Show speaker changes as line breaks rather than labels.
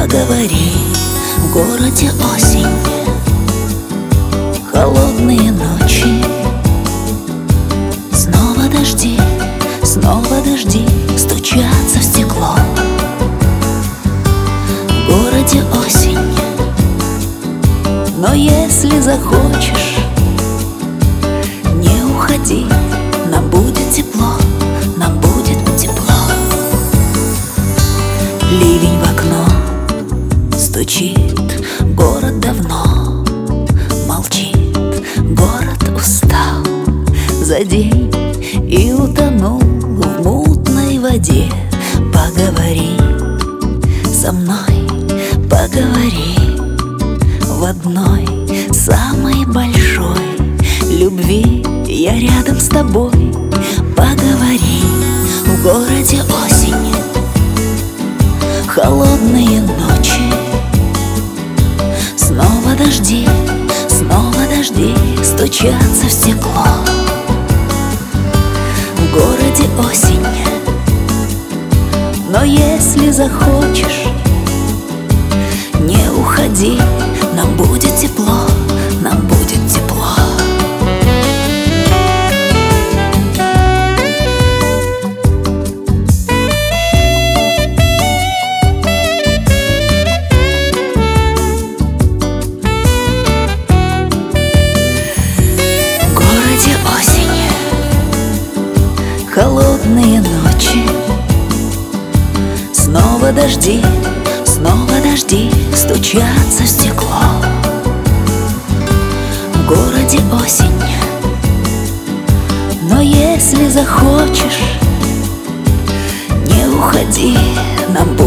Поговори, в городе осень, холодные ночи, снова дожди стучатся в стекло. В городе осень, но если захочешь, не уходи, нам будет тепло, нам будет тепло. Ливень в окно стучит, город давно молчит, город устал за день и утонул в мутной воде. Поговори со мной, поговори в одной самой большой любви. Я рядом с тобой. Поговори, в городе осень, холодные ночи, снова дожди стучатся в стекло. В городе осень, но если захочешь, не уходи, нам будет тепло, нам будет тепло. Холодные ночи, снова дожди стучатся в стекло. В городе осень, но если захочешь, не уходи, нам будет